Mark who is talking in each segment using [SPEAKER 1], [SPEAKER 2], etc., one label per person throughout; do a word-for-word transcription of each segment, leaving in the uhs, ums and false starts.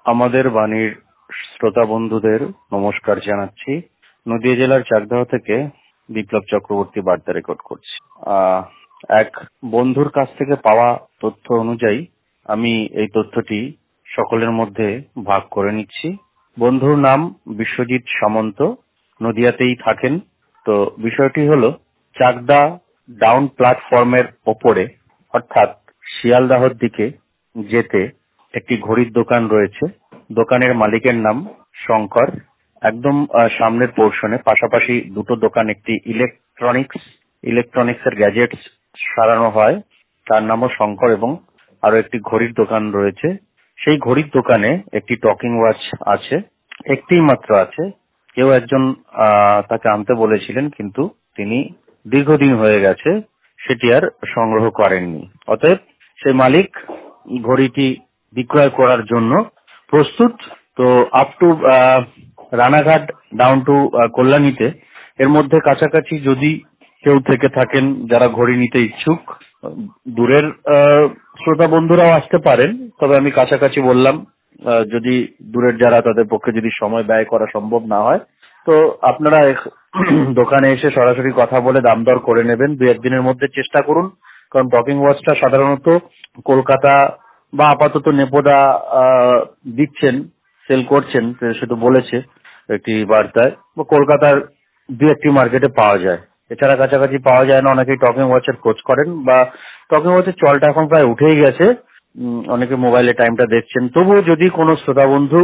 [SPEAKER 1] আমাদের বাণীর শ্রোতা বন্ধুদের নমস্কার জানাচ্ছি। নদিয়া জেলার চাকদাহ থেকে বিপ্লব চক্রবর্তী বার্তা রেকর্ড করছি। আহ, এক বন্ধুর কাছ থেকে পাওয়া তথ্য অনুযায়ী আমি এই তথ্যটি সকলের মধ্যে ভাগ করে নিচ্ছি। বন্ধুর নাম বিশ্বজিৎ সামন্ত, নদিয়াতেই থাকেন। তো বিষয়টি হলো, চাকদা ডাউন প্ল্যাটফর্মের ওপরে অর্থাৎ শিয়ালদাহর দিকে যেতে একটি ঘড়ির দোকান রয়েছে। দোকানের মালিকের নাম শঙ্কর। একদম আহ, সামনের পোর্শনে পাশাপাশি দুটো দোকান, একটি ইলেকট্রনিক্স ইলেকট্রনিক্স এর গ্যাজেটস সারানো হয়, তার নামও শঙ্কর, এবং আরো একটি ঘড়ির দোকান রয়েছে। সেই ঘড়ির দোকানে একটি টকিং ওয়াচ আছে, একটিই মাত্র আছে। কেউ একজন আহ, তাকে আনতে বলেছিলেন, কিন্তু তিনি দীর্ঘদিন হয়ে গেছে সেটি আর সংগ্রহ করেননি। অতএব সেই মালিক ঘড়িটি বিক্রয় করার জন্য প্রস্তুত। তো up to Ranaghat down to কল্যাণীতে এর মধ্যে কাছাকাছি যদি কেউ থেকে থাকেন যারা ঘড়ি নিতে ইচ্ছুক, দূরের আহ, শ্রোতা বন্ধুরাও আসতে পারেন। তবে আমি কাছাকাছি বললাম, আহ, যদি দূরের যারা, তাদের পক্ষে যদি সময় ব্যয় করা সম্ভব না হয়, তো আপনারা এখ- দোকানে এসে সরাসরি কথা বলে দাম দর করে নেবেন। দু একদিনের মধ্যে চেষ্টা করুন, কারণ টকিং ওয়াচটা সাধারণত কলকাতা বা আপাতত নেপোদা আহ, দিচ্ছেন, সেল করছেন, সে তো বলেছে একটি বার্তায়। বা কলকাতার দু একটি মার্কেটে পাওয়া যায়, এছাড়া কাছাকাছি পাওয়া যায় না। অনেকেই টকিং ওয়াচের খোঁজ করেন, বা টকিং ওয়াচের চলটা এখন প্রায় উঠেই গেছে। উম, অনেকে মোবাইলে টাইমটা দেখছেন। তবুও যদি কোনো শ্রোতা বন্ধু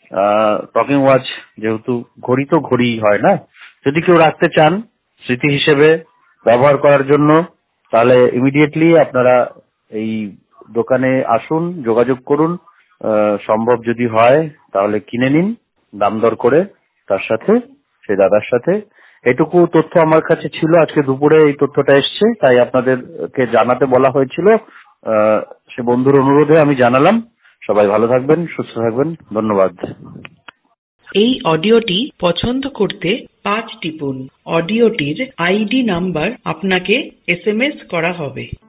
[SPEAKER 1] টকিং ওয়াচ, যেহেতু ঘড়ি তো ঘড়ি হয় না, যদি কেউ রাখতে চান স্মৃতি হিসেবে ব্যবহার করার জন্য, তাহলে ইমিডিয়েটলি আপনারা এই দোকানে আসুন, যোগাযোগ করুন। আহ, সম্ভব যদি হয় তাহলে কিনে নিন দাম দর করে তার সাথে, সেই দাদার সাথে। এটুকু তথ্য আমার কাছে ছিল। আজকে দুপুরে এই তথ্যটা এসছে, তাই আপনাদেরকে জানাতে বলা হয়েছিল। আহ, সে বন্ধুর অনুরোধে আমি জানালাম। সবাই ভালো থাকবেন, সুস্থ থাকবেন। ধন্যবাদ।
[SPEAKER 2] এই অডিওটি পছন্দ করতে পাঁচ টিপুন। অডিওটির আইডি নাম্বার আপনাকে এস এম এস করা হবে।